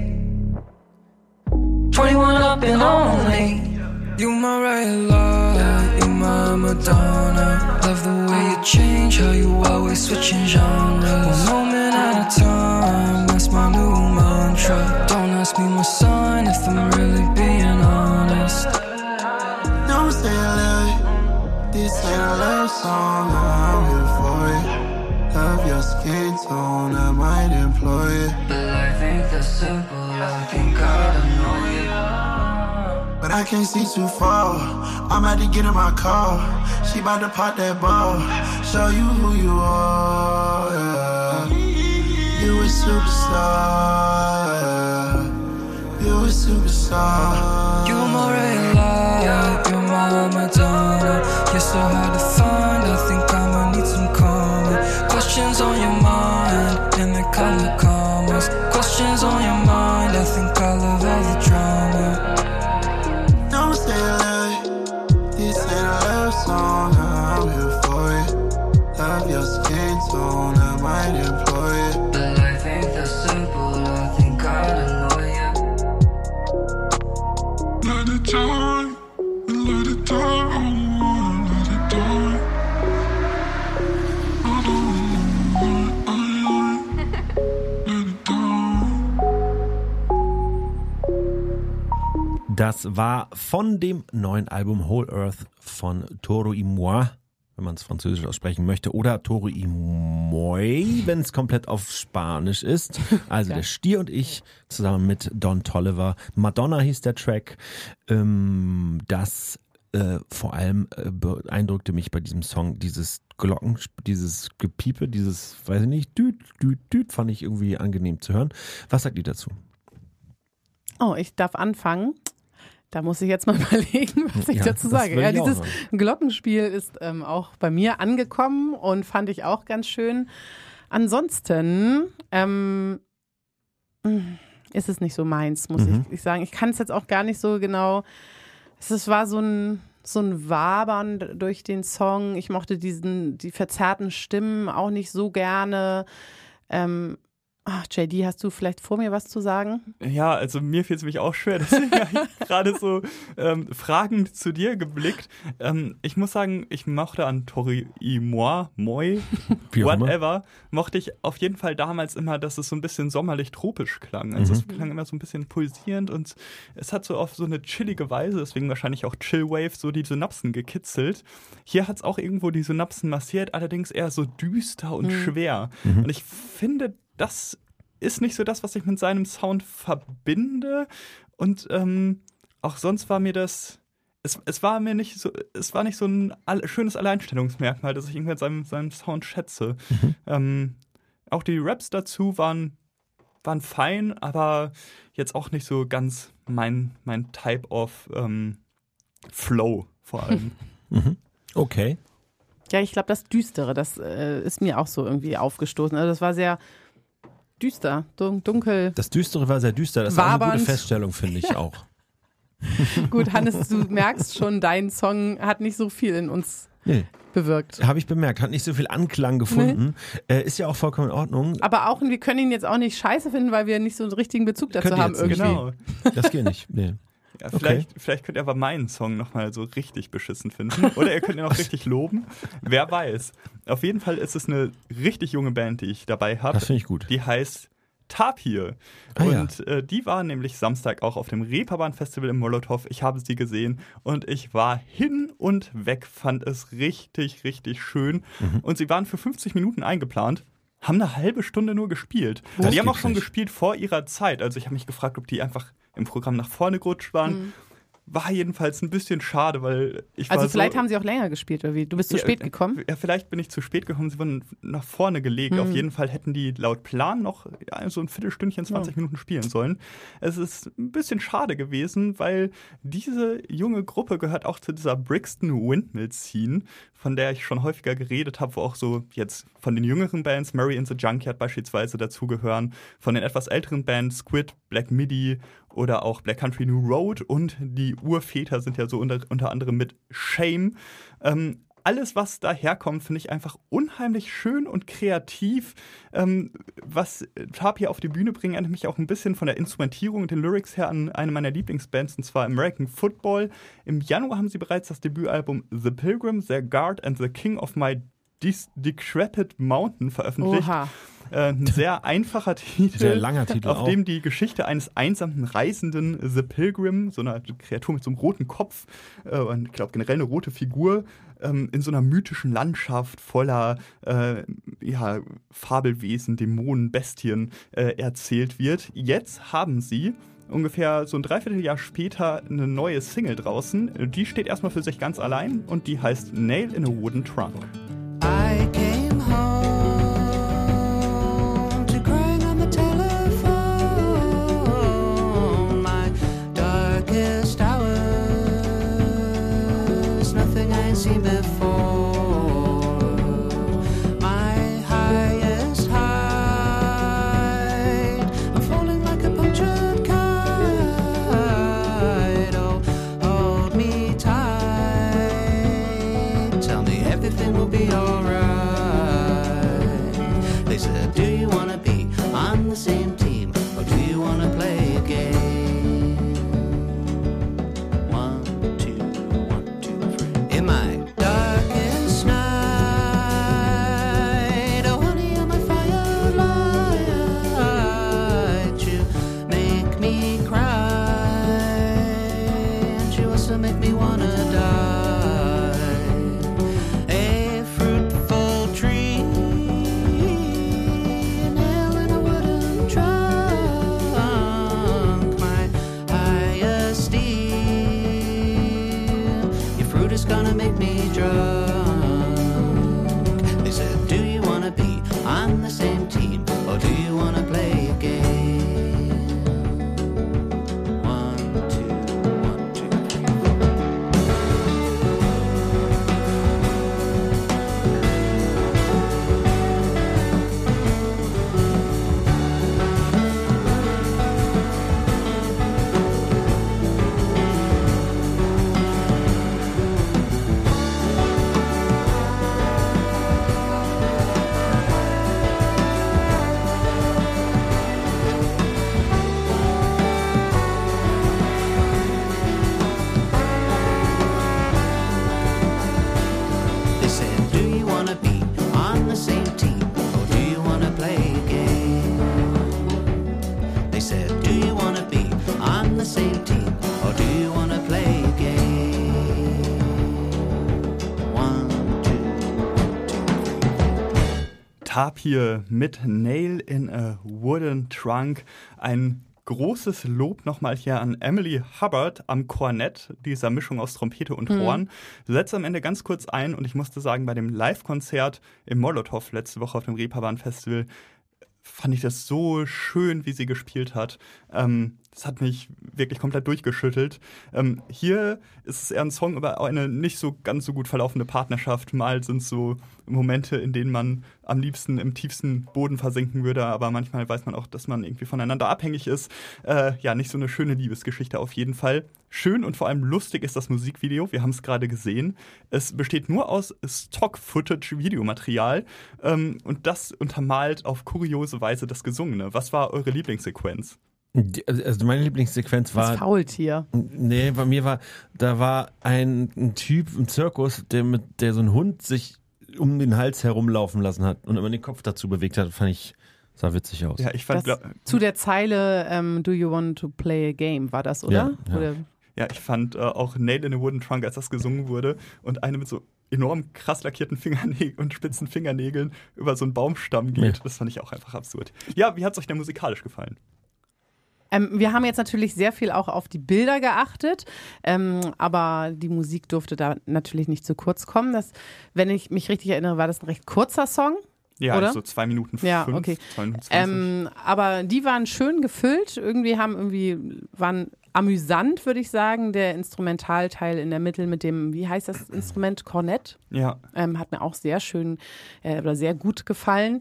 21 up and only. You my right light, you my Madonna. Love the way you change, how you always switching genres. One moment at a time, that's my new mantra. Don't ask me my sign if I'm really being honest. Don't say I love it. This ain't a love song, I'm here for it. Love your skin tone, I might employ it. But I think that's simple, I think I'd annoy you. But I can't see too far. I'm about to get in my car. She about to pop that ball. Show you who you are. Yeah. You a superstar. You a superstar. You my red light, you my Madonna. You're so hard to find, I think I'ma need some karma. Questions on your mind, and they come with commas. Questions on your mind, I think I love all the drama. Don't say I love it. This ain't a love song, I'm here for it. Love your skin tone, I might employ it. But I think that's simple, I think I'd annoy you. Let it die, let it die, oh, let it die. I don't know let it die. Das war von dem neuen Album Whole Earth von Toro y Moi, wenn man es französisch aussprechen möchte, oder Toro y Moi, wenn es komplett auf Spanisch ist. Also der Stier und ich zusammen mit Don Toliver. Madonna hieß der Track. Das vor allem beeindruckte mich bei diesem Song dieses Glocken, dieses Gepiepe, dieses, weiß ich nicht, düt, düt, düt, fand ich irgendwie angenehm zu hören. Was sagt ihr dazu? Oh, ich darf anfangen. Da muss ich jetzt mal überlegen, was ich dazu sage. Ja, dieses Glockenspiel ist auch bei mir angekommen und fand ich auch ganz schön. Ansonsten ist es nicht so meins, muss ich sagen. Ich kann es jetzt auch gar nicht so genau. Es war so ein Wabern durch den Song. Ich mochte die verzerrten Stimmen auch nicht so gerne. JD, hast du vielleicht vor mir was zu sagen? Ja, also mir fiel es mich auch schwer, deswegen habe ich gerade so fragend zu dir geblickt. Ich muss sagen, ich mochte an Tori y Moi, whatever, mochte ich auf jeden Fall damals immer, dass es so ein bisschen sommerlich-tropisch klang. Also es klang immer so ein bisschen pulsierend und es hat so auf so eine chillige Weise, deswegen wahrscheinlich auch Chillwave, so die Synapsen gekitzelt. Hier hat es auch irgendwo die Synapsen massiert, allerdings eher so düster und schwer. Und ich finde, das ist nicht so das, was ich mit seinem Sound verbinde. Und auch sonst war mir das, es war nicht so ein schönes Alleinstellungsmerkmal, das ich irgendwie an seinem Sound schätze. Auch die Raps dazu waren fein, aber jetzt auch nicht so ganz mein Type of Flow vor allem. Okay. Ja, ich glaube, das Düstere, das ist mir auch so irgendwie aufgestoßen. Also das war sehr düster, dunkel. Das Düstere war sehr düster. Das ist auch eine Wabernd. gute Feststellung, finde ich auch. Gut, Hannes, du merkst schon, dein Song hat nicht so viel in uns bewirkt. Habe ich bemerkt, hat nicht so viel Anklang gefunden. Ist ja auch vollkommen in Ordnung. Aber auch, wir können ihn jetzt auch nicht scheiße finden, weil wir nicht so einen richtigen Bezug dazu Könnt ihr haben jetzt irgendwie. Genau. Das geht nicht. Nee. Ja, vielleicht könnt ihr aber meinen Song nochmal so richtig beschissen finden. Oder ihr könnt ihn auch richtig loben. Wer weiß. Auf jeden Fall ist es eine richtig junge Band, die ich dabei habe. Das finde ich gut. Die heißt Tapir. Ah, Und die war nämlich Samstag auch auf dem Reeperbahn-Festival im Molotow. Ich habe sie gesehen und ich war hin und weg, fand es richtig, richtig schön. Und sie waren für 50 Minuten eingeplant. Haben eine halbe Stunde nur gespielt. Das Die haben auch gibt's schon nicht. gespielt vor ihrer Zeit. Also ich habe mich gefragt, ob die einfach im Programm nach vorne gerutscht waren. War jedenfalls ein bisschen schade, weil ich war Also vielleicht so, haben sie auch länger gespielt, oder wie? Du bist zu spät gekommen? Ja, vielleicht bin ich zu spät gekommen. Sie wurden nach vorne gelegt. Auf jeden Fall hätten die laut Plan noch so ein Viertelstündchen, 20 Minuten spielen sollen. Es ist ein bisschen schade gewesen, weil diese junge Gruppe gehört auch zu dieser Brixton Windmill Scene, von der ich schon häufiger geredet habe, wo auch so jetzt von den jüngeren Bands Mary in the Junkyard beispielsweise dazugehören, von den etwas älteren Bands Squid, Black Midi oder auch Black Country New Road und die Urväter sind ja so unter anderem mit Shame. Alles, was daherkommt, finde ich einfach unheimlich schön und kreativ. Was Tapir auf die Bühne bringen, erinnert mich auch ein bisschen von der Instrumentierung und den Lyrics her an eine meiner Lieblingsbands, und zwar American Football. Im Januar haben sie bereits das Debütalbum The Pilgrim, The Guard and the King of My Decrepit Mountain veröffentlicht. Oha. Ein sehr einfacher Titel, Sehr langer Titel auf auch. dem die Geschichte eines einsamen Reisenden, The Pilgrim, so einer Kreatur mit so einem roten Kopf, und ich glaube generell eine rote Figur, in so einer mythischen Landschaft voller Fabelwesen, Dämonen, Bestien erzählt wird. Jetzt haben sie ungefähr so ein Dreivierteljahr später eine neue Single draußen. Die steht erstmal für sich ganz allein und die heißt Nail in a Wooden Trunk. I came home to crying on the telephone. My darkest hours, nothing I ain't seen before. My highest height, I'm falling like a punctured kite. Oh, hold me tight. Tell me everything will be alright. They said, do you wanna be on the same team or do you wanna play a game? 1, 2, 1, 2, 3. In my darkest night, oh honey, I'm a firelight. You make me cry and you also make me wanna die. A fruitful tree, a nail in a wooden trunk, my highest esteem. Your fruit is gonna make me drunk. They said, do you wanna be on the same team or do you wanna play a game? 1, 2, 1, 2, 3. They said, do you wanna be on the same team or do you wanna play a game? They said, do you wanna be on the same team or do you wanna play a game? 1, 2, 1, 2, 3. Tapir mit Nail in a Wooden Trunk. Ein großes Lob nochmal hier an Emily Hubbard am Kornett, dieser Mischung aus Trompete und Horn. Setzt am Ende ganz kurz ein und ich musste sagen, bei dem Live-Konzert im Molotow letzte Woche auf dem Reeperbahn Festival fand ich das so schön, wie sie gespielt hat. Das hat mich wirklich komplett durchgeschüttelt. Hier ist es eher ein Song über eine nicht so ganz so gut verlaufende Partnerschaft. Mal sind es so Momente, in denen man am liebsten im tiefsten Boden versinken würde, aber manchmal weiß man auch, dass man irgendwie voneinander abhängig ist. Nicht so eine schöne Liebesgeschichte auf jeden Fall. Schön und vor allem lustig ist das Musikvideo. Wir haben es gerade gesehen. Es besteht nur aus Stock-Footage-Videomaterial und das untermalt auf kuriose Weise das Gesungene. Was war eure Lieblingssequenz? Also meine Lieblingssequenz war... Das Faultier. Nee, bei mir da war ein Typ im Zirkus, der so einen Hund sich um den Hals herumlaufen lassen hat und immer den Kopf dazu bewegt hat, sah witzig aus. Ja, ich fand... Zu der Zeile Do you want to play a game war das, oder? Ja, ich fand auch Nail in a Wooden Trunk, als das gesungen wurde und eine mit so enorm krass lackierten Fingernägeln und spitzen Fingernägeln über so einen Baumstamm geht. Ja. Das fand ich auch einfach absurd. Ja, wie hat es euch denn musikalisch gefallen? Wir haben jetzt natürlich sehr viel auch auf die Bilder geachtet, aber die Musik durfte da natürlich nicht zu kurz kommen. Wenn ich mich richtig erinnere, war das ein recht kurzer Song. Ja, oder? So 2 Minuten 5, ja, okay. 2 Minuten 20. Aber die waren schön gefüllt, waren amüsant, würde ich sagen. Der Instrumentalteil in der Mitte mit dem, wie heißt das Instrument? Kornett. Ja. Hat mir auch sehr schön oder sehr gut gefallen.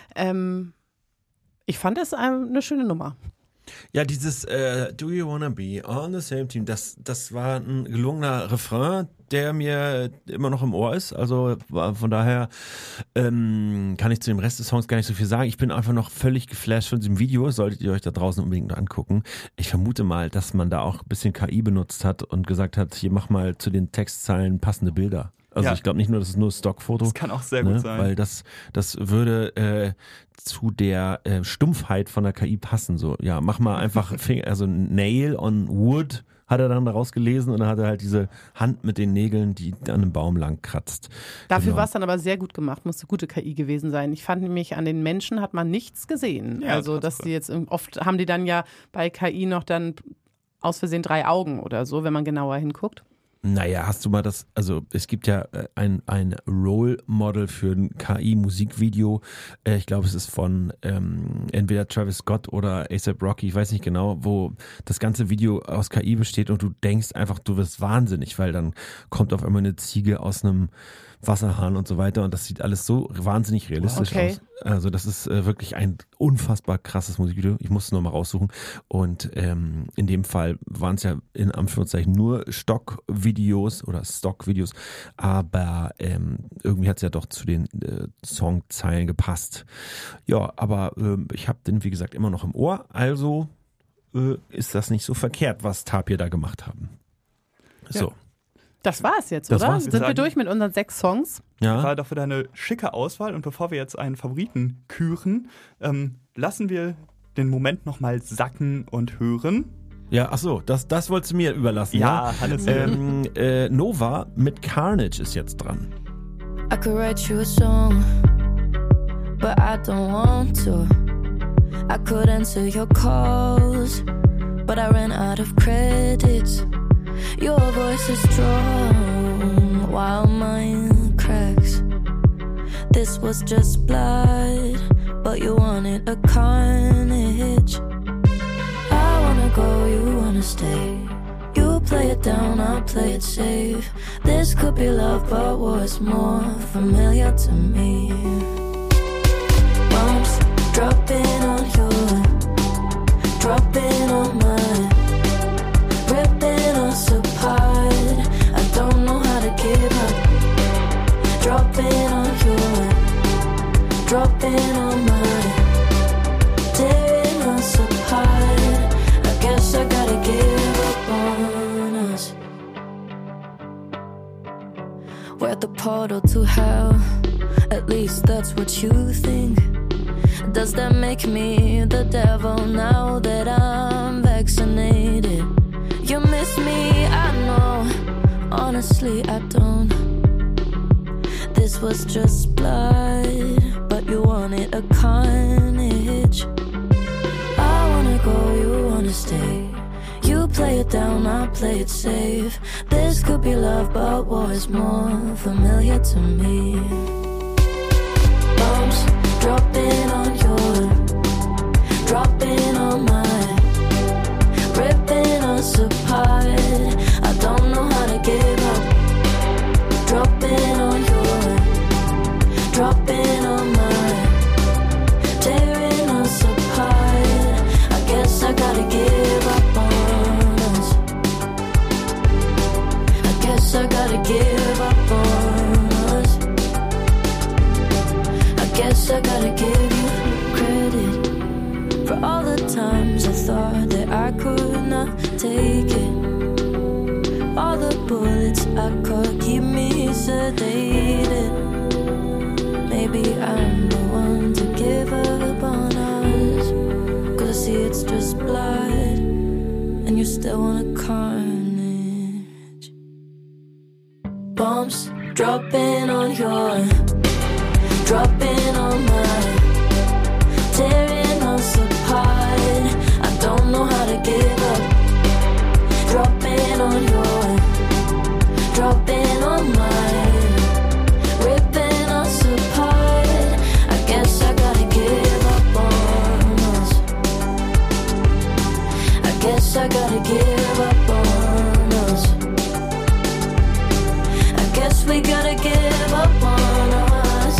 Ich fand das eine schöne Nummer. Ja, dieses Do you wanna be on the same team, das war ein gelungener Refrain, der mir immer noch im Ohr ist. Also von daher kann ich zu dem Rest des Songs gar nicht so viel sagen. Ich bin einfach noch völlig geflasht von diesem Video. Solltet ihr euch da draußen unbedingt angucken. Ich vermute mal, dass man da auch ein bisschen KI benutzt hat und gesagt hat, hier mach mal zu den Textzeilen passende Bilder. Also ich glaube nicht nur, das ist nur Stockfoto. Das kann auch sehr gut sein. Weil das würde zu der Stumpfheit von der KI passen. So, ja, mach mal einfach Nail on Wood hat er dann daraus gelesen und dann hat er halt diese Hand mit den Nägeln, die an einem Baum lang kratzt. Dafür war es dann aber sehr gut gemacht, musste gute KI gewesen sein. Ich fand nämlich, an den Menschen hat man nichts gesehen. Ja, also, dass die jetzt, oft haben die dann ja bei KI noch dann aus Versehen 3 Augen oder so, wenn man genauer hinguckt. Naja, hast du mal es gibt ja ein Role Model für ein KI-Musikvideo. Ich glaube, es ist von entweder Travis Scott oder A$AP Rocky, ich weiß nicht genau, wo das ganze Video aus KI besteht und du denkst einfach, du wirst wahnsinnig, weil dann kommt auf einmal eine Ziege aus einem Wasserhahn und so weiter und das sieht alles so wahnsinnig realistisch aus. Also das ist wirklich ein unfassbar krasses Musikvideo. Ich musste es nochmal raussuchen und in dem Fall waren es ja in Anführungszeichen nur Stockvideos, aber irgendwie hat es ja doch zu den Songzeilen gepasst. Ja, aber ich habe den, wie gesagt, immer noch im Ohr, also ist das nicht so verkehrt, was Tapir da gemacht haben. So. Das war's jetzt, Das oder? war's. Sind wir durch mit unseren 6 Songs? Ja. Das war doch wieder eine schicke Auswahl. Und bevor wir jetzt einen Favoriten küren, lassen wir den Moment nochmal sacken und hören. Ja, ach so, das wolltest du mir überlassen. Ja, Hannes. Nova mit Carnage ist jetzt dran. I could write you a song, but I don't want to. I could answer your calls, but I ran out of credits. Your voice is strong while mine cracks. This was just blood, but you wanted a carnage. I wanna go, you wanna stay. You play it down, I'll play it safe. This could be love, but what's more familiar to me? Bombs dropping on your, dropping on mine, ripping us apart. I don't know how to give up. Dropping on your, dropping on mine, tearing us apart. I guess I gotta give up on us. We're at the portal to hell, at least that's what you think. Does that make me the devil now that I'm vaccinated? You miss me, I know, honestly I don't. This was just blood, but you wanted a carnage. I wanna go, you wanna stay. You play it down, I play it safe. This could be love, but what is more familiar to me? Bombs dropping on your, dropping all mine, ripping us apart. I don't know how to give up, dropping on your, dropping on mine, tearing us apart. I guess I gotta give up on us. I guess I gotta give up on us. I guess I gotta give you credit for all the times I thought that I could not take it. All the bullets I caught keep me sedated. Maybe I'm the one to give up on us, 'cause I see it's just blood and you still wanna carnage. Bombs dropping on your, dropping on mine, tearing us apart. I don't know how to give up, dropping on your, dropping on mine, ripping us apart. I guess I gotta give up on us. I guess I gotta give up on us. I guess we gotta give up on us.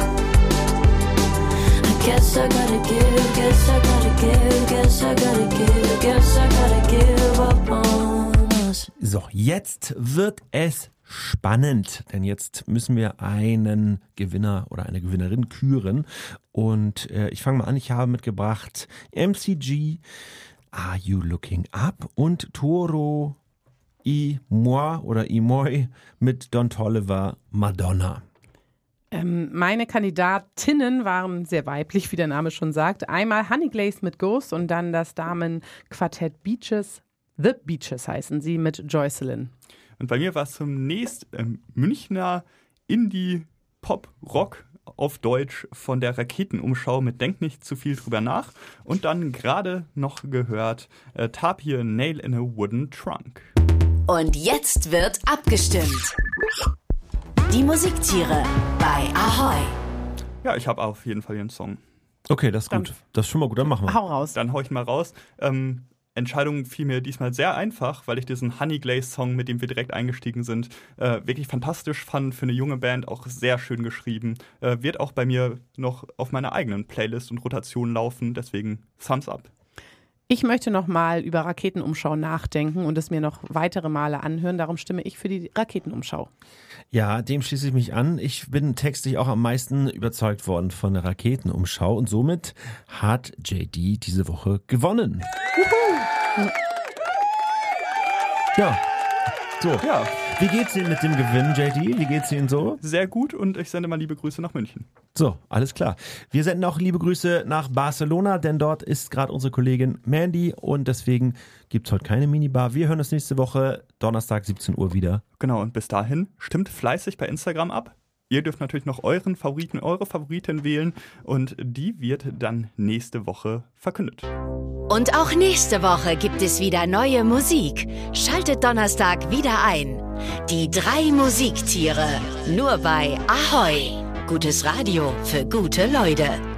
I guess I gotta give, guess I gotta give, guess I gotta give, guess I gotta give up on us. So, jetzt wird es spannend, denn jetzt müssen wir einen Gewinner oder eine Gewinnerin küren. Und ich fange mal an, ich habe mitgebracht MCG, Are You Looking Up? Und Toro y Moi oder y Moi mit Don Toliver, Madonna. Meine Kandidatinnen waren sehr weiblich, wie der Name schon sagt. Einmal Honeyglaze mit Ghost und dann das Damenquartett Beaches. The Beaches heißen sie, mit Joycelyn. Und bei mir war es zunächst Münchner Indie-Pop-Rock auf Deutsch von der Raketenumschau mit Denk nicht zu viel drüber nach. Und dann gerade noch gehört Tapir Nail in a Wooden Trunk. Und jetzt wird abgestimmt. Die Musiktiere bei Ahoi. Ja, ich habe auf jeden Fall hier einen Song. Okay, das ist gut. Das ist schon mal gut, dann machen wir. Hau raus. Dann hau ich mal raus. Entscheidung fiel mir diesmal sehr einfach, weil ich diesen Honeyglaze-Song, mit dem wir direkt eingestiegen sind, wirklich fantastisch fand, für eine junge Band, auch sehr schön geschrieben. Wird auch bei mir noch auf meiner eigenen Playlist und Rotation laufen, deswegen Thumbs up. Ich möchte noch mal über Raketenumschau nachdenken und es mir noch weitere Male anhören. Darum stimme ich für die Raketenumschau. Ja, dem schließe ich mich an. Ich bin textlich auch am meisten überzeugt worden von der Raketenumschau und somit hat JD diese Woche gewonnen. Ja, so. Ja, Wie geht's Ihnen mit dem Gewinn, JD? Wie geht's Ihnen so? sehr gut und ich sende mal liebe Grüße nach München. So, alles klar. Wir senden auch liebe Grüße nach Barcelona, denn dort ist gerade unsere Kollegin Mandy und deswegen gibt's heute keine Minibar. Wir hören uns nächste Woche, Donnerstag, 17 Uhr wieder. Genau, und bis dahin stimmt fleißig bei Instagram ab. Ihr dürft natürlich noch euren Favoriten, eure Favoritin wählen und die wird dann nächste Woche verkündet. Und auch nächste Woche gibt es wieder neue Musik. Schaltet Donnerstag wieder ein. Die 3 Musiktiere. Nur bei Ahoi. Gutes Radio für gute Leute.